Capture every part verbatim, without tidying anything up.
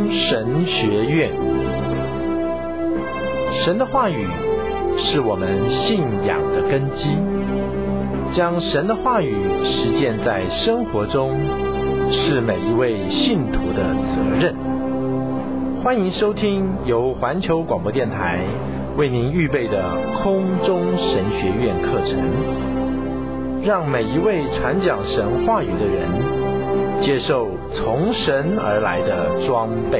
中神学院。神的话语是我们信仰的根基，将神的话语实践在生活中，是每一位信徒的责任。欢迎收听由环球广播电台为您预备的空中神学院课程，让每一位传讲神话语的人接受从神而来的装备。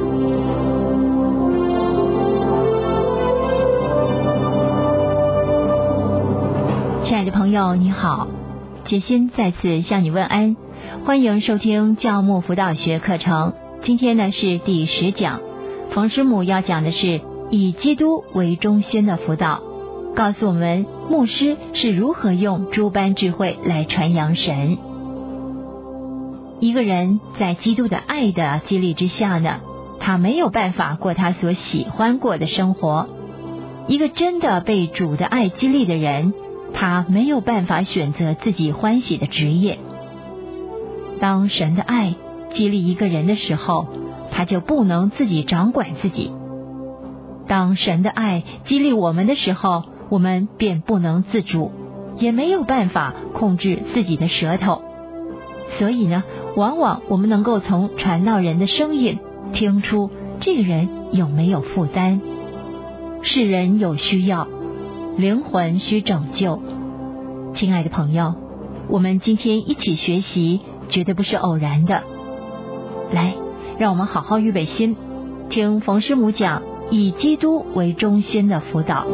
亲爱的朋友你好，杰心再次向你问安，欢迎收听教牧辅导学课程。今天呢是第十讲，冯师母要讲的是以基督为中心的辅导，告诉我们牧师是如何用诸般智慧来传扬神。一个人在基督的爱的激励之下呢，他没有办法过他所喜欢过的生活。一个真的被主的爱激励的人，他没有办法选择自己欢喜的职业。当神的爱激励一个人的时候，他就不能自己掌管自己。当神的爱激励我们的时候，我们便不能自主，也没有办法控制自己的舌头。所以呢，往往我们能够从传道人的声音听出这个人有没有负担。世人有需要，灵魂需拯救。亲爱的朋友，我们今天一起学习绝对不是偶然的。来，让我们好好预备心，听冯师母讲以基督为中心的辅导。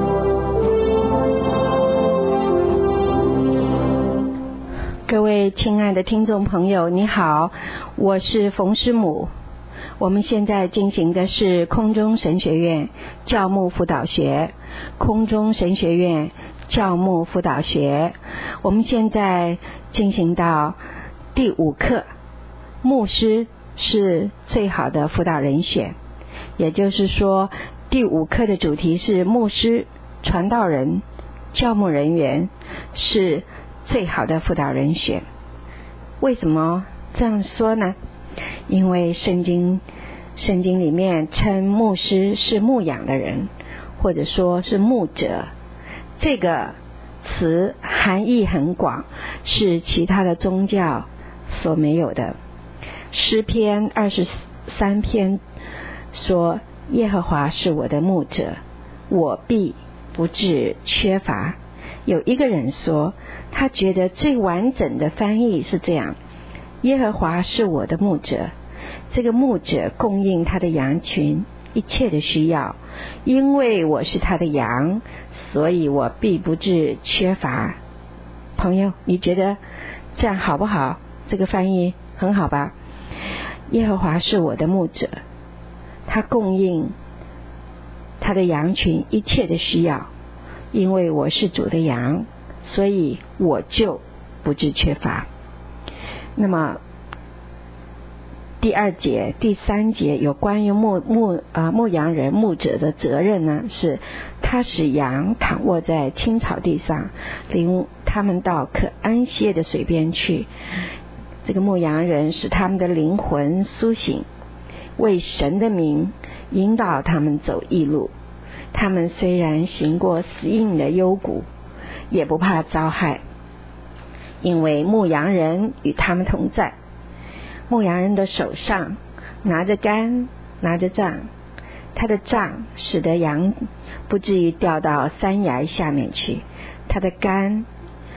各位亲爱的听众朋友你好，我是冯师母。我们现在进行的是空中神学院教牧辅导学，空中神学院教牧辅导学，我们现在进行到第五课，牧师是最好的辅导人选。也就是说，第五课的主题是牧师、传道人、教牧人员是最好的辅导人选。为什么这样说呢？因为圣经圣经里面称牧师是牧养的人，或者说是牧者，这个词含义很广，是其他的宗教所没有的。诗篇二十三篇说，耶和华是我的牧者，我必不致缺乏。有一个人说，他觉得最完整的翻译是这样，耶和华是我的牧者，这个牧者供应他的羊群一切的需要，因为我是他的羊，所以我必不致缺乏。朋友，你觉得这样好不好？这个翻译很好吧？耶和华是我的牧者，他供应他的羊群一切的需要，因为我是主的羊，所以我就不致缺乏。那么第二节、第三节有关于牧牧啊牧羊人、牧者的责任呢，是他使羊躺卧在青草地上，领他们到可安歇的水边去。这个牧羊人使他们的灵魂苏醒，为神的名引导他们走义路。他们虽然行过死荫的幽谷，也不怕遭害，因为牧羊人与他们同在。牧羊人的手上拿着竿，拿着杖，他的杖使得羊不至于掉到山崖下面去，他的竿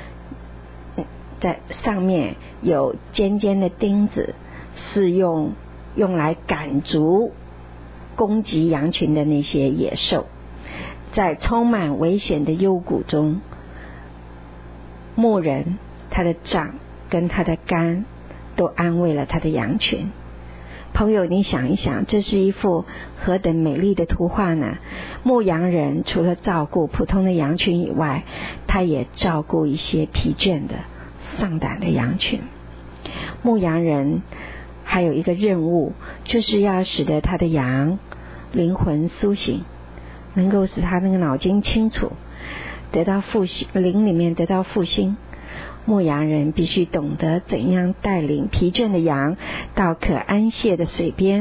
在上面有尖尖的钉子，是用用来赶逐攻击羊群的那些野兽。在充满危险的幽谷中，牧人他的杖跟他的竿都安慰了他的羊群。朋友，你想一想，这是一幅何等美丽的图画呢？牧羊人除了照顾普通的羊群以外，他也照顾一些疲倦的丧胆的羊群。牧羊人还有一个任务，就是要使得他的羊灵魂苏醒，能够使他那个脑筋清楚，得到复兴，灵里面得到复兴。牧羊人必须懂得怎样带领疲倦的羊到可安歇的水边，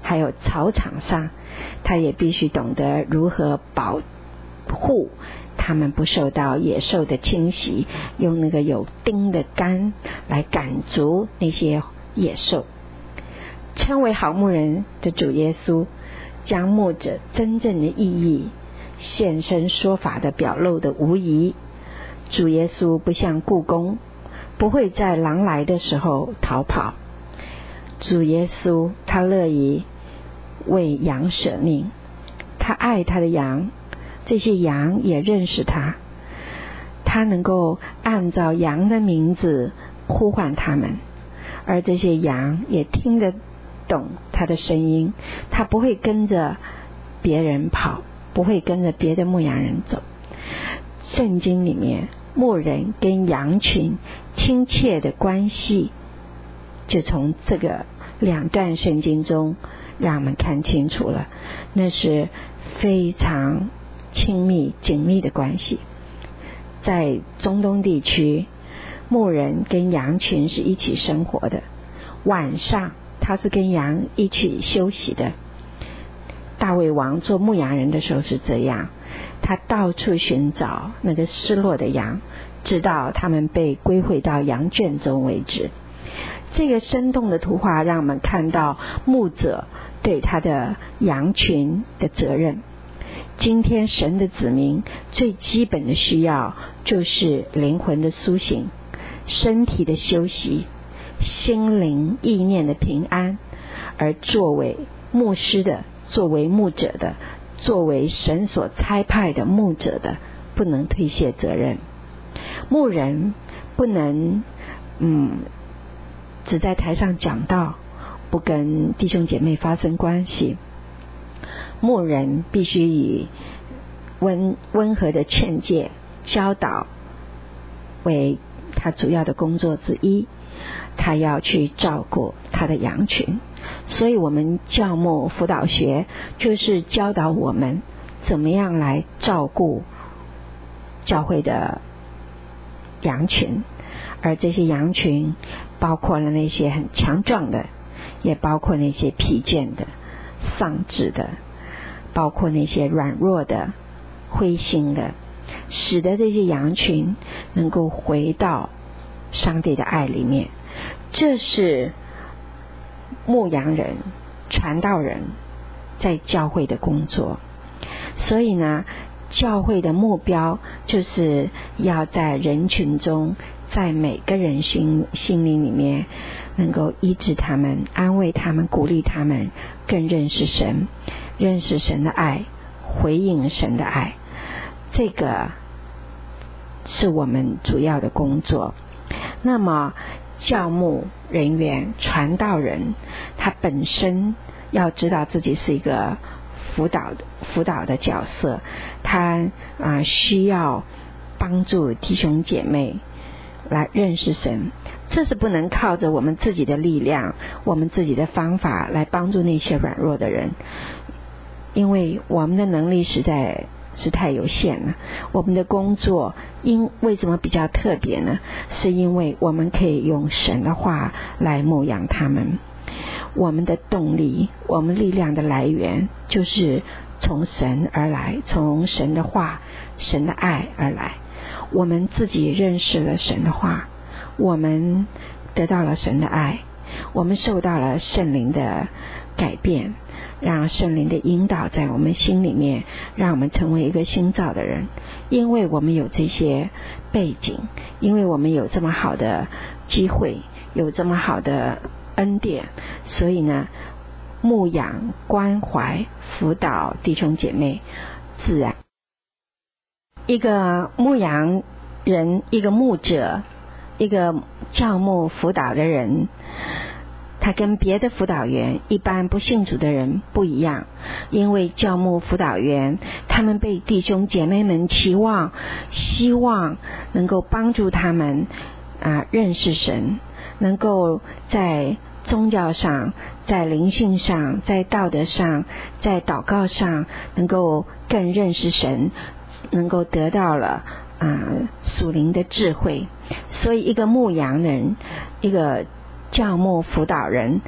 还有草场上，他也必须懂得如何保护他们不受到野兽的侵袭，用那个有钉的杆来赶逐那些野兽。称为好牧人的主耶稣，将牧者真正的意义现身说法的表露的无疑。主耶稣不像雇工，不会在狼来的时候逃跑。主耶稣他乐意为羊舍命，他爱他的羊，这些羊也认识他，他能够按照羊的名字呼唤他们，而这些羊也听得懂他的声音，他不会跟着别人跑，不会跟着别的牧羊人走。圣经里面牧人跟羊群亲切的关系，就从这个两段圣经中让我们看清楚了，那是非常亲密紧密的关系。在中东地区，牧人跟羊群是一起生活的，晚上他是跟羊一起休息的。大卫王做牧羊人的时候是这样，他到处寻找那个失落的羊，直到他们被归回到羊圈中为止。这个生动的图画让我们看到牧者对他的羊群的责任。今天神的子民最基本的需要就是灵魂的苏醒，身体的休息，心灵意念的平安。而作为牧师的，作为牧者的，作为神所差派的牧者的，不能推卸责任。牧人不能嗯只在台上讲道，不跟弟兄姐妹发生关系。牧人必须以温温和的劝诫教导为他主要的工作之一，他要去照顾他的羊群。所以我们教牧辅导学就是教导我们怎么样来照顾教会的羊群，而这些羊群包括了那些很强壮的，也包括那些疲倦的、丧志的，包括那些软弱的、灰心的，使得这些羊群能够回到上帝的爱里面。这是牧羊人、传道人在教会的工作。所以呢，教会的目标就是要在人群中，在每个人心心灵里面能够医治他们，安慰他们，鼓励他们更认识神，认识神的爱，回应神的爱。这个是我们主要的工作。那么教牧人员、传道人，他本身要知道自己是一个辅导的辅导的角色，他啊、呃、需要帮助弟兄姐妹来认识神。这是不能靠着我们自己的力量、我们自己的方法来帮助那些软弱的人，因为我们的能力实在是太有限了。我们的工作因为什么比较特别呢？是因为我们可以用神的话来牧养他们。我们的动力，我们力量的来源就是从神而来，从神的话、神的爱而来。我们自己认识了神的话，我们得到了神的爱，我们受到了圣灵的改变，让圣灵的引导在我们心里面，让我们成为一个新造的人。因为我们有这些背景，因为我们有这么好的机会，有这么好的恩典，所以呢，牧养、关怀、辅导弟兄姐妹自然。一个牧羊人，一个牧者，一个教牧辅导的人，他跟别的辅导员、一般不信主的人不一样。因为教牧辅导员他们被弟兄姐妹们期望，希望能够帮助他们啊认识神，能够在宗教上、在灵性上、在道德上、在祷告上能够更认识神，能够得到了啊属灵的智慧。所以一个牧羊人，一个教牧辅导人，他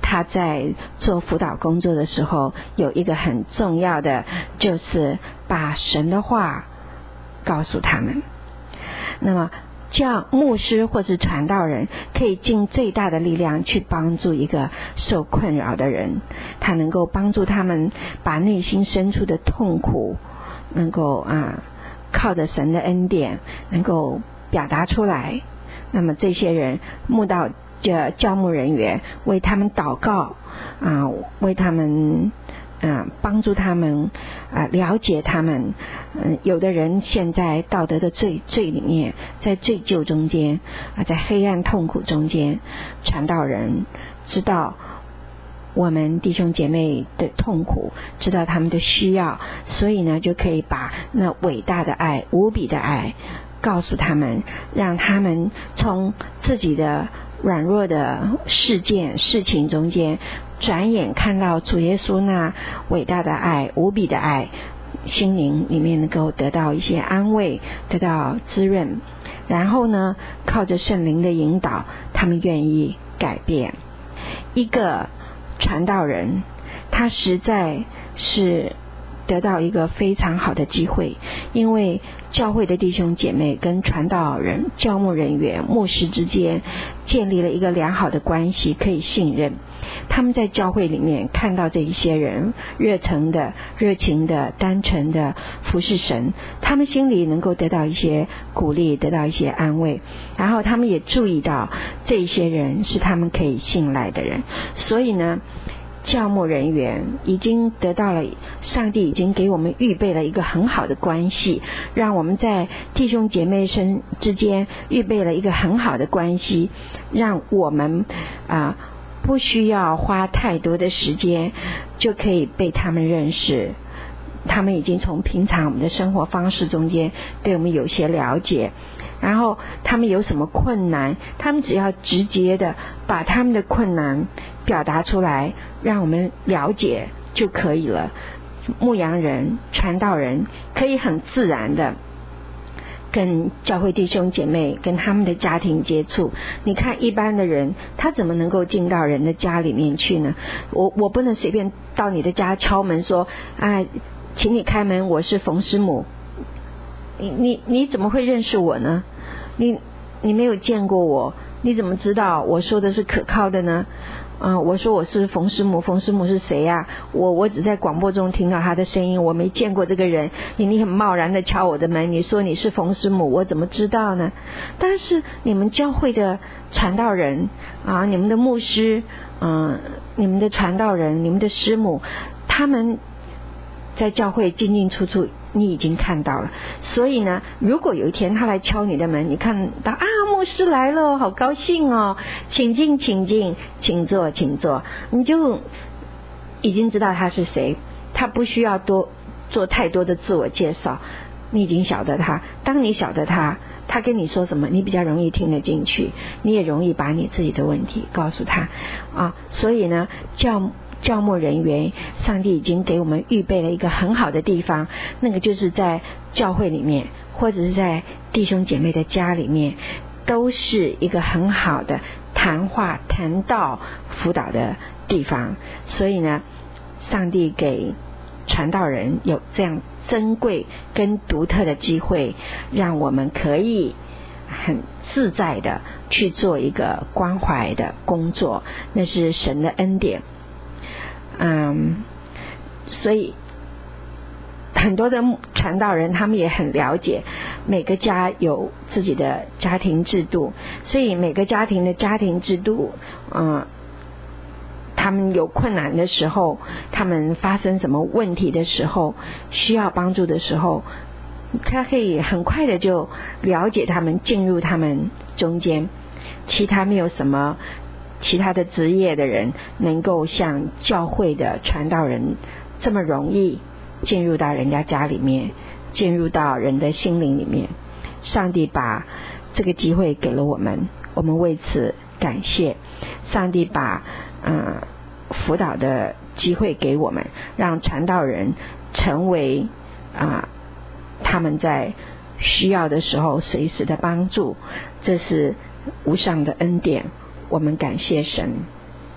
他在做辅导工作的时候，有一个很重要的，就是把神的话告诉他们。那么教牧师或是传道人可以尽最大的力量去帮助一个受困扰的人，他能够帮助他们把内心深处的痛苦能够啊靠着神的恩典能够表达出来。那么这些人牧道的教牧人员为他们祷告啊，为他们啊帮助他们啊了解他们。嗯，有的人陷在道德的罪罪里面，在罪疚中间啊，在黑暗痛苦中间，传道人知道我们弟兄姐妹的痛苦，知道他们的需要，所以呢就可以把那伟大的爱、无比的爱告诉他们，让他们从自己的软弱的事件事情中间转眼看到主耶稣那伟大的爱、无比的爱，心灵里面能够得到一些安慰，得到滋润，然后呢靠着圣灵的引导，他们愿意改变。一个传道人他实在是得到一个非常好的机会，因为教会的弟兄姐妹跟传道人、教牧人员、牧师之间建立了一个良好的关系，可以信任。他们在教会里面看到这一些人热诚的、热情的、单纯的服侍神，他们心里能够得到一些鼓励，得到一些安慰，然后他们也注意到这一些人是他们可以信赖的人。所以呢教牧人员已经得到了，上帝已经给我们预备了一个很好的关系，让我们在弟兄姐妹身之间预备了一个很好的关系，让我们啊不需要花太多的时间就可以被他们认识。他们已经从平常我们的生活方式中间对我们有些了解，然后他们有什么困难，他们只要直接的把他们的困难表达出来，让我们了解就可以了。牧羊人、传道人可以很自然的跟教会弟兄姐妹跟他们的家庭接触。你看一般的人他怎么能够进到人的家里面去呢？我我不能随便到你的家敲门说啊，请你开门，我是冯师母。你你你怎么会认识我呢？你你没有见过我，你怎么知道我说的是可靠的呢？嗯、呃，我说我是冯师母，冯师母是谁呀、啊？我我只在广播中听到他的声音，我没见过这个人。你你很贸然的敲我的门，你说你是冯师母，我怎么知道呢？但是你们教会的传道人啊，你们的牧师，嗯、呃，你们的传道人，你们的师母，他们在教会进进出出，你已经看到了。所以呢，如果有一天他来敲你的门，你看到啊，牧师来了，好高兴哦，请进请进，请坐请坐，你就已经知道他是谁。他不需要多做太多的自我介绍，你已经晓得他。当你晓得他，他跟你说什么，你比较容易听得进去，你也容易把你自己的问题告诉他啊。所以呢，教教牧人员，上帝已经给我们预备了一个很好的地方，那个就是在教会里面，或者是在弟兄姐妹的家里面，都是一个很好的谈话、谈道、辅导的地方。所以呢，上帝给传道人有这样珍贵跟独特的机会，让我们可以很自在的去做一个关怀的工作，那是神的恩典。嗯，所以很多的传道人他们也很了解每个家有自己的家庭制度，所以每个家庭的家庭制度，嗯，他们有困难的时候，他们发生什么问题的时候，需要帮助的时候，他可以很快的就了解他们，进入他们中间。其他没有什么其他的职业的人能够像教会的传道人这么容易进入到人家家里面，进入到人的心灵里面。上帝把这个机会给了我们，我们为此感谢。上帝把嗯辅导的机会给我们，让传道人成为啊、呃、他们在需要的时候随时的帮助，这是无上的恩典，我们感谢神。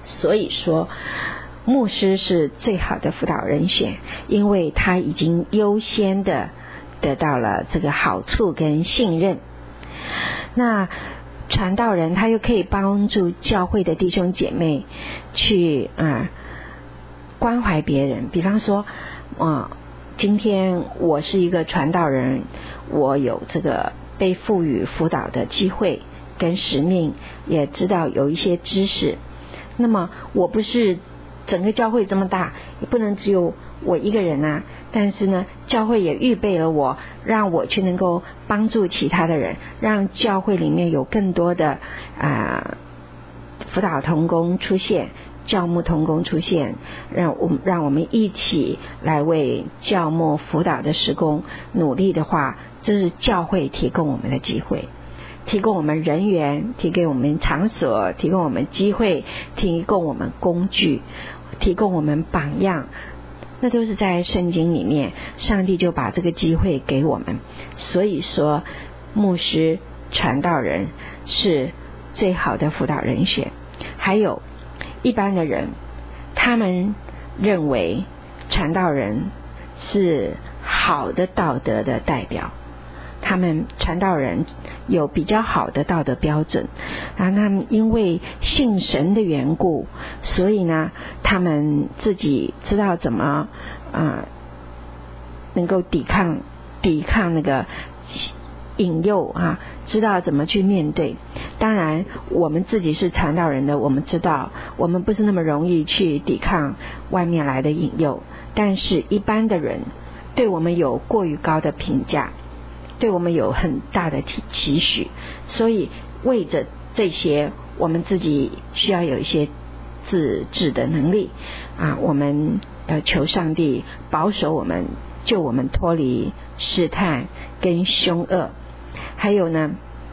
所以说牧师是最好的辅导人选，因为他已经优先的得到了这个好处跟信任。那传道人他又可以帮助教会的弟兄姐妹去啊、嗯、关怀别人，比方说啊、嗯，今天我是一个传道人，我有这个被赋予辅导的机会跟使命，也知道有一些知识，那么我不是整个教会这么大，也不能只有我一个人啊，但是呢教会也预备了我，让我去能够帮助其他的人，让教会里面有更多的啊、呃、辅导同工出现，教牧同工出现，让我们让我们一起来为教牧辅导的事工努力的话，这是教会提供我们的机会，提供我们人员，提供我们场所，提供我们机会，提供我们工具，提供我们榜样，那都是在圣经里面，上帝就把这个机会给我们。所以说牧师传道人是最好的辅导人选。还有一般的人，他们认为传道人是好的道德的代表，他们传道人有比较好的道德标准，然后他们因为信神的缘故，所以呢他们自己知道怎么啊、呃、能够抵抗抵抗那个引诱啊，知道怎么去面对。当然我们自己是传道人的，我们知道我们不是那么容易去抵抗外面来的引诱，但是一般的人对我们有过于高的评价，对我们有很大的期许，所以为着这些，我们自己需要有一些自制的能力啊，我们要求上帝保守我们，救我们脱离试探跟凶恶。还有呢，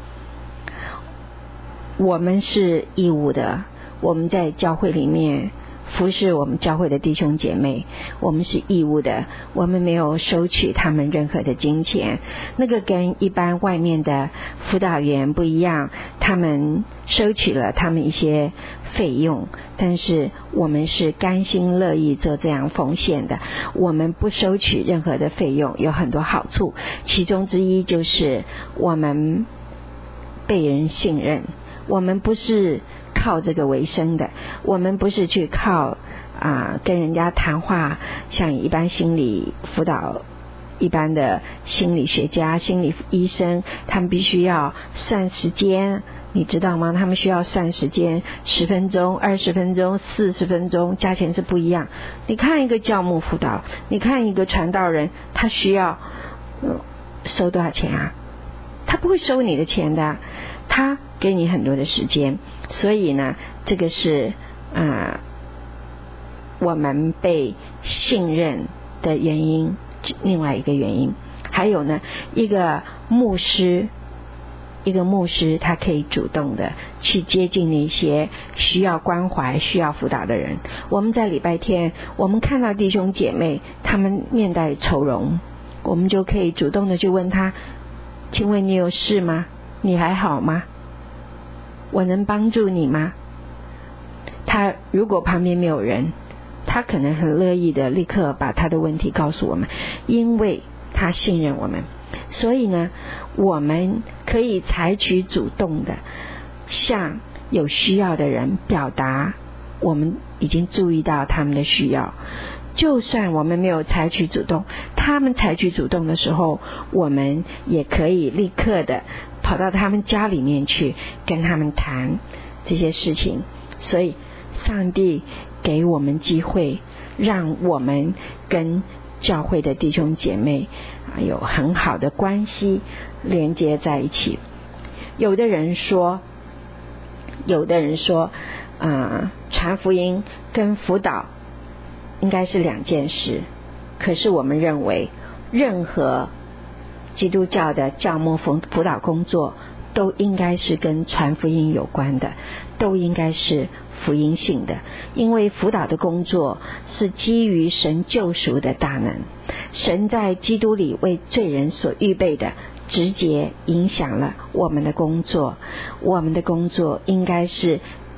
我们是义务的，我们在教会里面服侍我们教会的弟兄姐妹，我们是义务的，我们没有收取他们任何的金钱，那个跟一般外面的辅导员不一样，他们收取了他们一些费用，但是我们是甘心乐意做这样奉献的，我们不收取任何的费用，有很多好处，其中之一就是我们被人信任，我们不是靠这个为生的，我们不是去靠啊、呃、跟人家谈话，像一般心理辅导一般的心理学家心理医生，他们必须要算时间，你知道吗？他们需要算时间，十分钟二十分钟四十分钟，价钱是不一样。你看一个教牧辅导，你看一个传道人，他需要、呃、收多少钱啊？他不会收你的钱的，他给你很多的时间。所以呢这个是啊、呃、我们被信任的原因，另外一个原因。还有呢，一个牧师一个牧师他可以主动的去接近那些需要关怀需要辅导的人。我们在礼拜天，我们看到弟兄姐妹他们面带愁容，我们就可以主动的去问他，请问你有事吗？你还好吗？我能帮助你吗？他如果旁边没有人，他可能很乐意的立刻把他的问题告诉我们，因为他信任我们。所以呢我们可以采取主动的向有需要的人表达我们已经注意到他们的需要，就算我们没有采取主动，他们采取主动的时候，我们也可以立刻的跑到他们家里面去跟他们谈这些事情。所以上帝给我们机会，让我们跟教会的弟兄姐妹有很好的关系连接在一起。有的人说有的人说呃，传福音跟辅导应该是两件事，可是我们认为任何基督教的教牧辅导工作都应该是跟传福音有关的，都应该是福音性的，因为辅导的工作是基于神救赎的大能，神在基督里为罪人所预备的直接影响了我们的工作。我们的工作应该是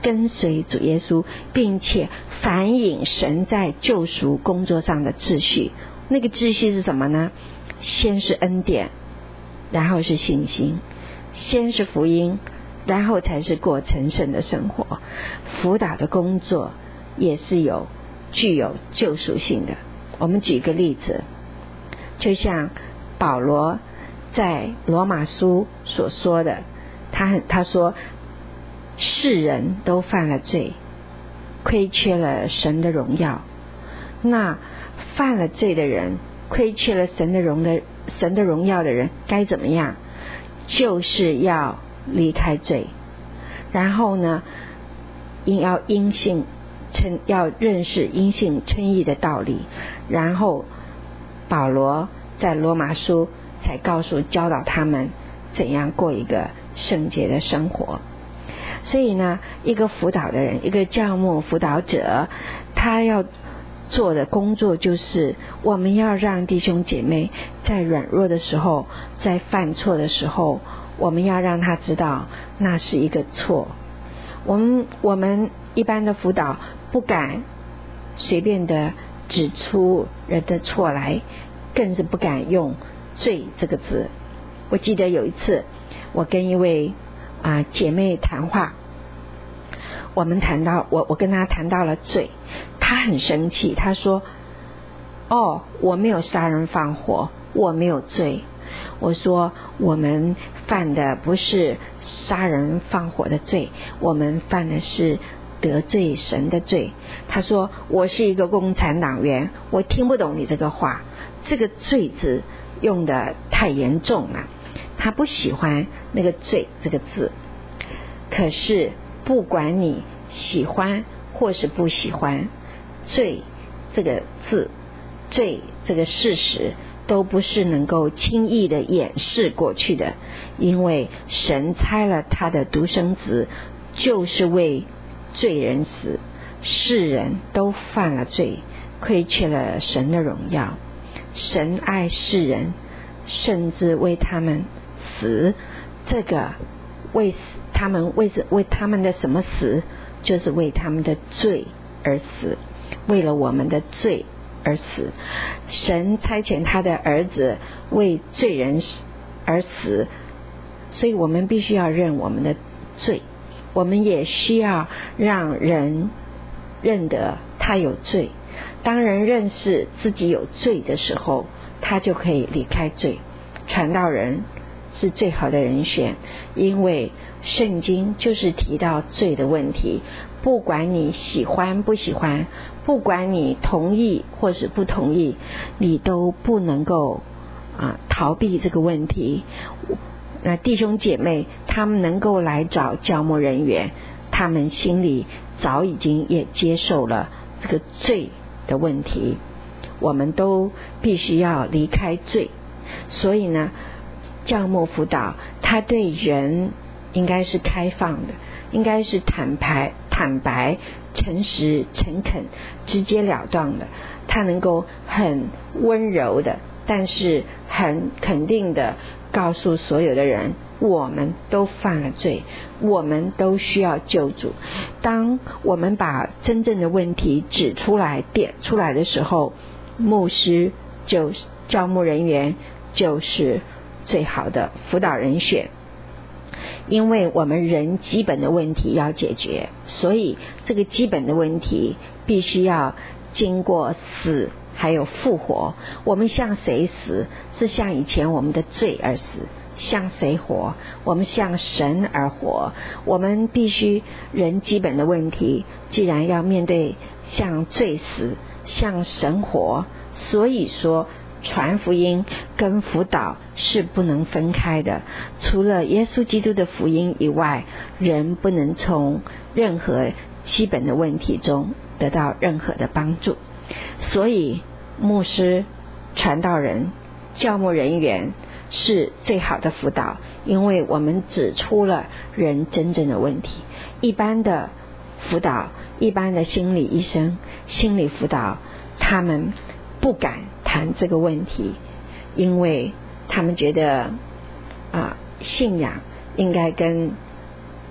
跟随主耶稣，并且反映神在救赎工作上的秩序。那个秩序是什么呢？先是恩典，然后是信心，先是福音，然后才是过成圣的生活。辅导的工作也是有具有救赎性的。我们举个例子，就像保罗在罗马书所说的，他他说世人都犯了罪，亏缺了神的荣耀。那犯了罪的人，亏缺了神的荣的神的荣耀的人该怎么样？就是要离开罪，然后呢，应要因信称要认识因信称义的道理。然后保罗在罗马书才告诉教导他们怎样过一个圣洁的生活。所以呢，一个辅导的人，一个教牧辅导者，他要做的工作就是我们要让弟兄姐妹在软弱的时候，在犯错的时候，我们要让他知道那是一个错。我们我们一般的辅导不敢随便的指出人的错来，更是不敢用罪这个字。我记得有一次我跟一位啊姐妹谈话，我们谈到我我跟她谈到了罪，她很生气，她说哦，我没有杀人放火，我没有罪。我说我们犯的不是杀人放火的罪，我们犯的是得罪神的罪。她说我是一个共产党员，我听不懂你这个话，这个罪字用的太严重了，她不喜欢那个罪这个字。可是不管你喜欢或是不喜欢，罪这个字，罪这个事实都不是能够轻易的掩饰过去的，因为神差了他的独生子，就是为罪人死。世人都犯了罪，亏缺了神的荣耀。神爱世人，甚至为他们死。这个为他们为为他们的什么死？就是为他们的罪而死，为了我们的罪而死。神差遣他的儿子为罪人而死，所以我们必须要认我们的罪，我们也需要让人认得他有罪。当人认识自己有罪的时候，他就可以离开罪。传道人是最好的人选，因为圣经就是提到罪的问题，不管你喜欢不喜欢，不管你同意或是不同意，你都不能够啊逃避这个问题。那弟兄姐妹他们能够来找教牧人员，他们心里早已经也接受了这个罪的问题。我们都必须要离开罪，所以呢，教牧辅导他对人应该是开放的，应该是坦白、坦白、诚实、诚恳、直截了当的。他能够很温柔的，但是很肯定的告诉所有的人，我们都犯了罪，我们都需要救主。当我们把真正的问题指出来、点出来的时候，牧师就是教牧人员就是最好的辅导人选。因为我们人基本的问题要解决，所以这个基本的问题必须要经过死还有复活。我们向谁死？是向以前我们的罪而死。向谁活？我们向神而活。我们必须人基本的问题，既然要面对向罪死，向神活，所以说传福音跟辅导是不能分开的。除了耶稣基督的福音以外，人不能从任何基本的问题中得到任何的帮助。所以牧师、传道人、教牧人员是最好的辅导，因为我们指出了人真正的问题。一般的辅导，一般的心理医生、心理辅导，他们不敢谈这个问题，因为他们觉得啊，信仰应该跟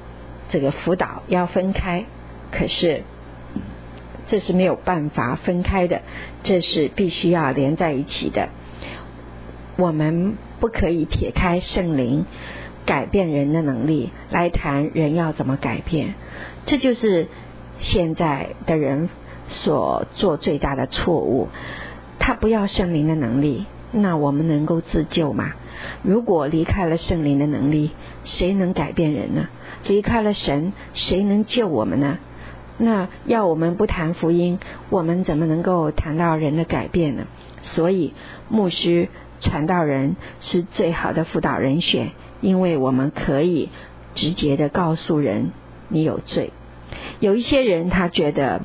这个辅导要分开，可是这是没有办法分开的，这是必须要连在一起的。我们不可以撇开圣灵改变人的能力来谈人要怎么改变，这就是现在的人所做最大的错误。他不要圣灵的能力，那我们能够自救吗？如果离开了圣灵的能力，谁能改变人呢？离开了神，谁能救我们呢？那要我们不谈福音，我们怎么能够谈到人的改变呢？所以牧师传道人是最好的辅导人选，因为我们可以直接的告诉人你有罪。有一些人他觉得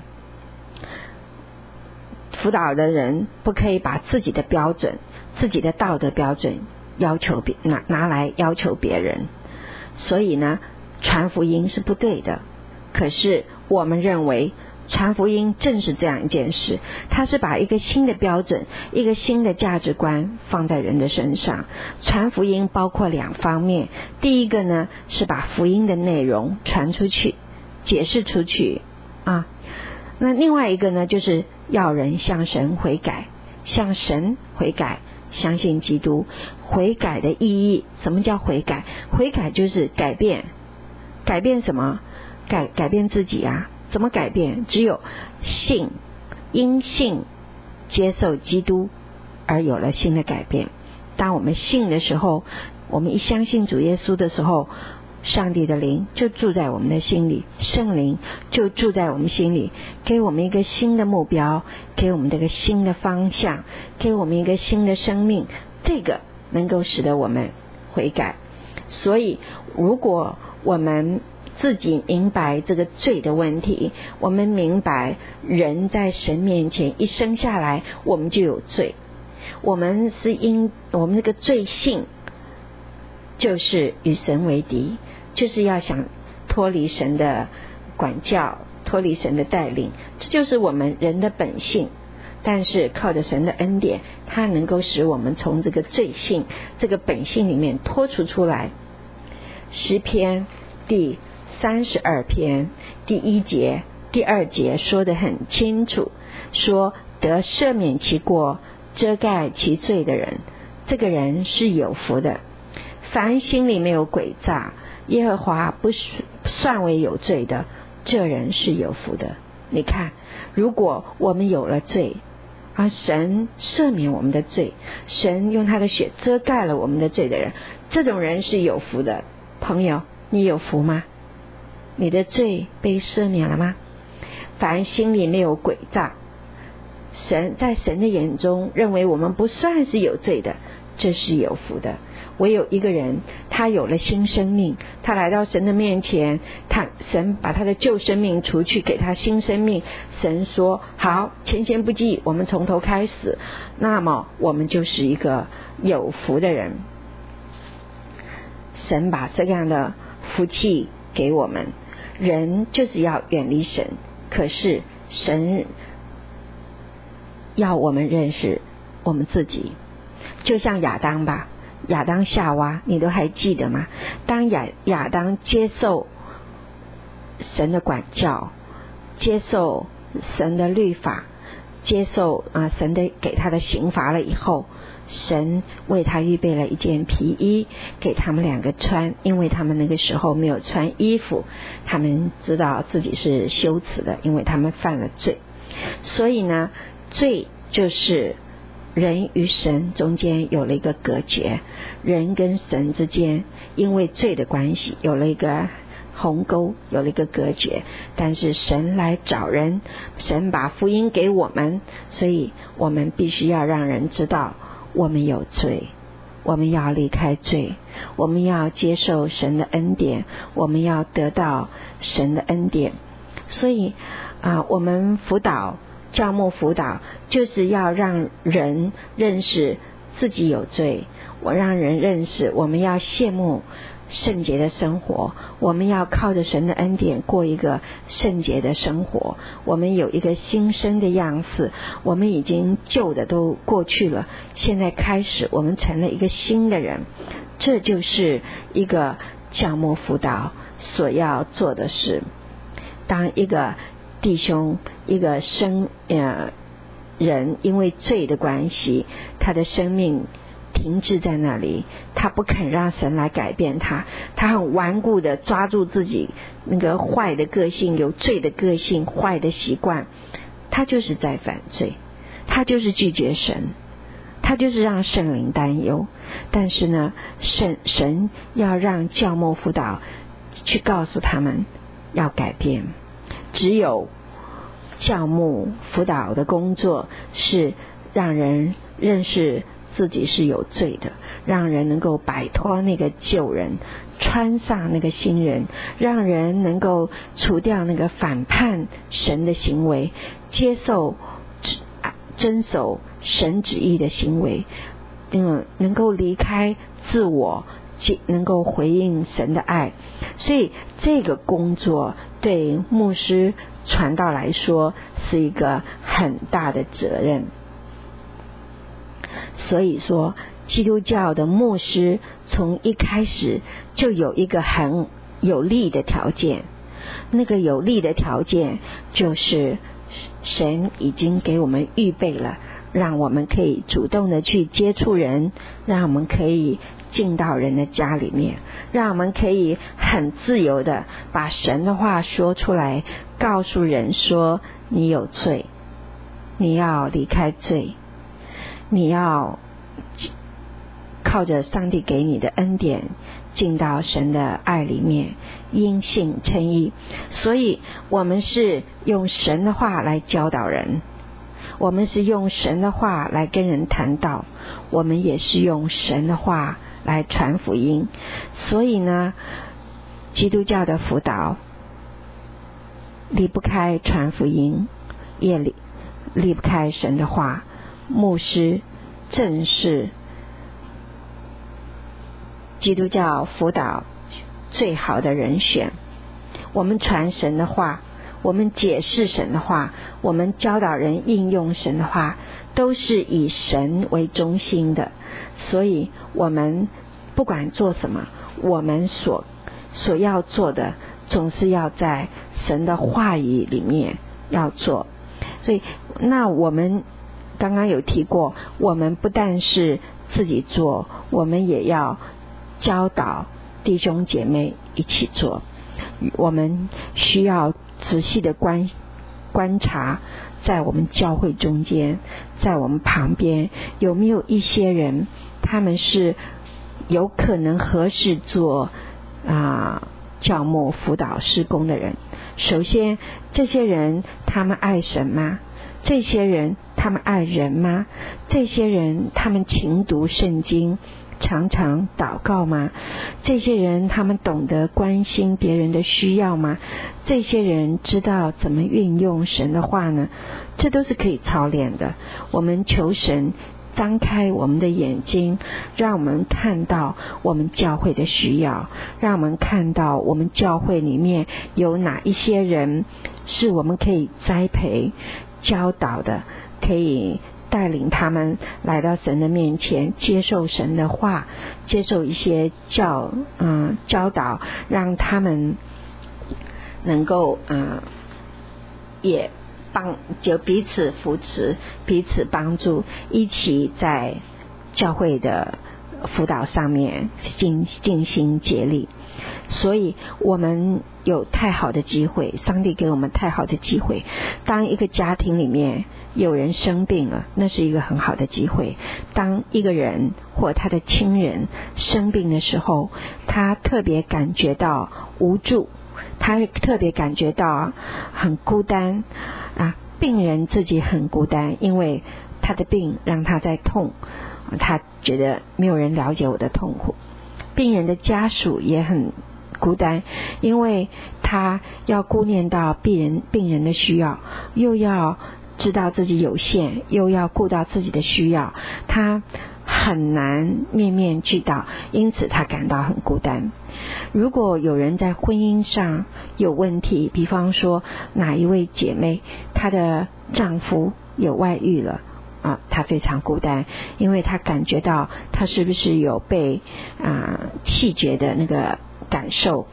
辅导的人不可以把自己的标准、自己的道德标准要求别拿拿来要求别人，所以呢传福音是不对的。可是我们认为传福音正是这样一件事，它是把一个新的标准、一个新的价值观放在人的身上。传福音包括两方面，第一个呢是把福音的内容传出去、解释出去啊。那另外一个呢，就是要人向神悔改，向神悔改，相信基督。悔改的意义，什么叫悔改？悔改就是改变，改变什么？改改变自己啊。怎么改变？只有信，因信接受基督而有了新的改变。当我们信的时候，我们一相信主耶稣的时候，上帝的灵就住在我们的心里，圣灵就住在我们心里，给我们一个新的目标，给我们这个新的方向，给我们一个新的生命，这个能够使得我们悔改。所以如果我们自己明白这个罪的问题，我们明白人在神面前一生下来我们就有罪，我们是因我们这个罪性就是与神为敌，就是要想脱离神的管教，脱离神的带领，这就是我们人的本性。但是靠着神的恩典，它能够使我们从这个罪性、这个本性里面脱除出来。诗篇第三十二篇第一节、第二节说得很清楚，说得赦免其过、遮盖其罪的人，这个人是有福的。凡心里没有诡诈，耶和华不算为有罪的，这人是有福的。你看，如果我们有了罪，而神赦免我们的罪，神用他的血遮盖了我们的罪的人，这种人是有福的。朋友，你有福吗？你的罪被赦免了吗？凡心里没有诡诈，神在神的眼中认为我们不算是有罪的，这是有福的。唯有一个人，他有了新生命，他来到神的面前，他神把他的旧生命除去，给他新生命。神说好，前嫌不记，我们从头开始，那么我们就是一个有福的人。神把这样的福气给我们，人就是要远离神，可是神要我们认识我们自己。就像亚当吧，亚当夏娃你都还记得吗？当亚亚当接受神的管教，接受神的律法，接受啊神的给他的刑罚了以后，神为他预备了一件皮衣给他们两个穿，因为他们那个时候没有穿衣服，他们知道自己是羞耻的，因为他们犯了罪。所以呢，罪就是人与神中间有了一个隔绝，人跟神之间因为罪的关系有了一个鸿沟，有了一个隔绝。但是神来找人，神把福音给我们，所以我们必须要让人知道我们有罪，我们要离开罪，我们要接受神的恩典，我们要得到神的恩典。所以啊，我们辅导教牧辅导就是要让人认识自己有罪，我让人认识我们要羡慕圣洁的生活，我们要靠着神的恩典过一个圣洁的生活，我们有一个新生的样式，我们已经旧的都过去了，现在开始我们成了一个新的人。这就是一个教牧辅导所要做的事。当一个弟兄一个生呃人因为罪的关系，他的生命停滞在那里，他不肯让神来改变他，他很顽固的抓住自己那个坏的个性，有罪的个性，坏的习惯，他就是在犯罪，他就是拒绝神，他就是让圣灵担忧。但是呢，神神要让教牧辅导去告诉他们要改变。只有教牧辅导的工作是让人认识自己是有罪的，让人能够摆脱那个旧人，穿上那个新人，让人能够除掉那个反叛神的行为，接受遵守神旨意的行为，嗯，能够离开自我，能够回应神的爱。所以这个工作对牧师传道来说是一个很大的责任。所以说基督教的牧师从一开始就有一个很有利的条件，那个有利的条件就是神已经给我们预备了，让我们可以主动的去接触人，让我们可以进到人的家里面，让我们可以很自由的把神的话说出来，告诉人说你有罪，你要离开罪，你要靠着上帝给你的恩典进到神的爱里面，因信称义。所以我们是用神的话来教导人，我们是用神的话来跟人谈道，我们也是用神的话来传福音。所以呢，基督教的辅导离不开传福音，也离离不开神的话。牧师正是基督教辅导最好的人选。我们传神的话，我们解释神的话，我们教导人应用神的话，都是以神为中心的。所以我们不管做什么，我们所所要做的总是要在神的话语里面要做。所以那我们刚刚有提过，我们不但是自己做，我们也要教导弟兄姐妹一起做。我们需要仔细的观观察，在我们教会中间，在我们旁边有没有一些人，他们是有可能合适做啊教牧辅导事工的人。首先，这些人他们爱神吗？这些人他们爱人吗？这些人他们勤读圣经，常常祷告吗？这些人他们懂得关心别人的需要吗？这些人知道怎么运用神的话呢？这都是可以操练的。我们求神张开我们的眼睛，让我们看到我们教会的需要，让我们看到我们教会里面有哪一些人是我们可以栽培教导的，可以带领他们来到神的面前，接受神的话，接受一些教嗯教导，让他们能够嗯也帮就彼此扶持，彼此帮助，一起在教会的辅导上面尽尽心竭力。所以我们有太好的机会，上帝给我们太好的机会。当一个家庭里面有人生病了，那是一个很好的机会。当一个人或他的亲人生病的时候，他特别感觉到无助，他特别感觉到很孤单啊。病人自己很孤单，因为他的病让他在痛，他觉得没有人了解我的痛苦。病人的家属也很孤单，因为他要顾念到病人病人的需要，又要知道自己有限，又要顾到自己的需要，他很难面面俱到，因此他感到很孤单。如果有人在婚姻上有问题，比方说哪一位姐妹她的丈夫有外遇了啊，她非常孤单，因为她感觉到她是不是有被啊弃绝的那个感受，她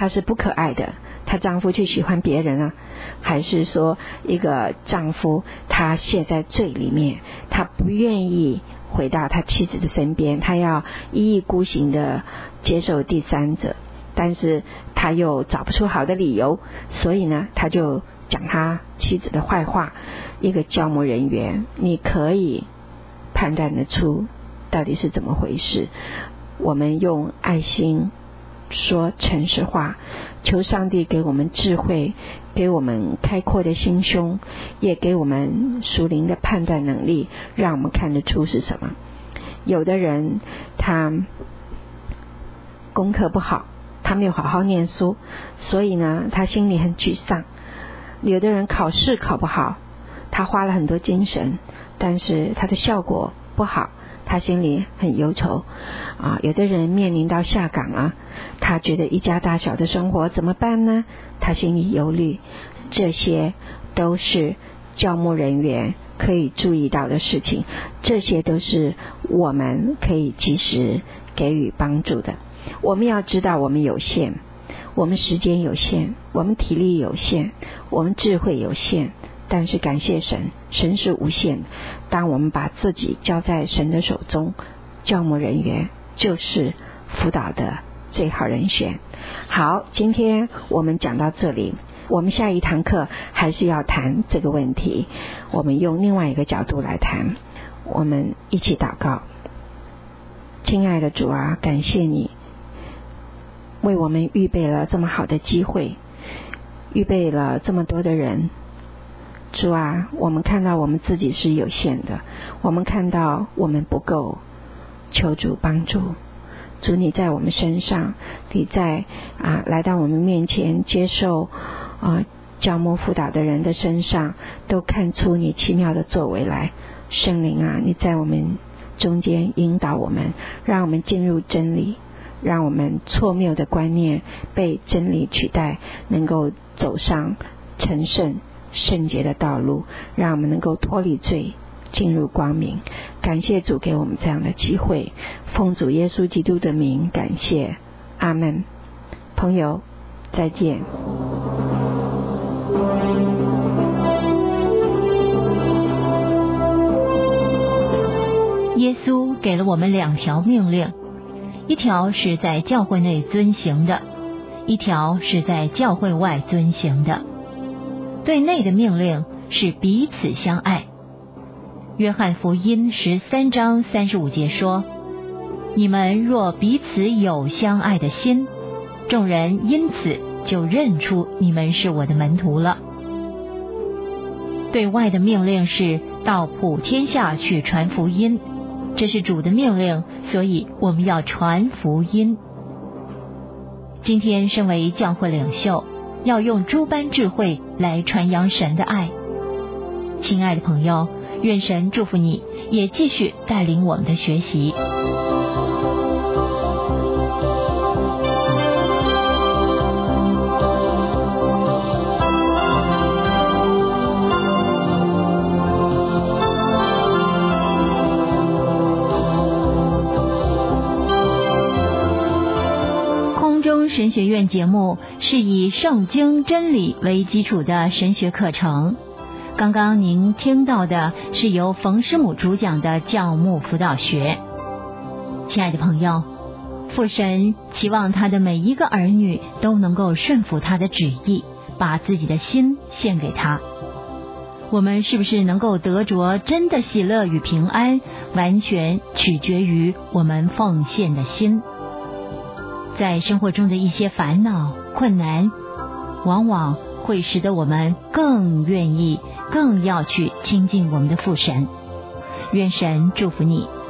她是不可爱的，她丈夫去喜欢别人啊，还是说一个丈夫他陷在罪里面，他不愿意回到他妻子的身边，他要一意孤行的接受第三者，但是他又找不出好的理由，所以呢他就讲他妻子的坏话。一个教牧人员，你可以判断得出到底是怎么回事。我们用爱心说诚实话，求上帝给我们智慧，给我们开阔的心胸，也给我们属灵的判断能力，让我们看得出是什么。有的人他功课不好，他没有好好念书，所以呢他心里很沮丧。有的人考试考不好，他花了很多精神，但是他的效果不好，他心里很忧愁啊。有的人面临到下岗啊，他觉得一家大小的生活怎么办呢？他心里忧虑。这些都是教牧人员可以注意到的事情，这些都是我们可以及时给予帮助的。我们要知道我们有限，我们时间有限，我们体力有限，我们智慧有限，但是感谢神，神是无限的。当我们把自己交在神的手中，教牧人员就是辅导的最好人选。好，今天我们讲到这里，我们下一堂课还是要谈这个问题，我们用另外一个角度来谈。我们一起祷告。亲爱的主啊，感谢你为我们预备了这么好的机会，预备了这么多的人。主啊，我们看到我们自己是有限的，我们看到我们不够，求主帮助。主，你在我们身上，你在啊来到我们面前接受啊教牧辅导的人的身上，都看出你奇妙的作为来。圣灵啊，你在我们中间引导我们，让我们进入真理，让我们错谬的观念被真理取代，能够走上成圣圣洁的道路，让我们能够脱离罪，进入光明。感谢主给我们这样的机会，奉主耶稣基督的名感谢，阿们。朋友再见。 耶稣给了我们两条命令，一条是在教会内遵行的，一条是在教会外遵行的。对内的命令是彼此相爱。约翰福音十三章三十五节说，你们若彼此有相爱的心，众人因此就认出你们是我的门徒了。对外的命令是到普天下去传福音，这是主的命令，所以我们要传福音。今天身为教会领袖，要用诸般智慧来传扬神的爱。亲爱的朋友，愿神祝福你，也继续带领我们的学习。神学院节目是以圣经真理为基础的神学课程。刚刚您听到的是由冯师母主讲的教牧辅导学。亲爱的朋友，父神期望他的每一个儿女都能够顺服他的旨意，把自己的心献给他。我们是不是能够得着真的喜乐与平安，完全取决于我们奉献的心。在生活中的一些烦恼困难，往往会使得我们更愿意更要去亲近我们的父神。愿神祝福你。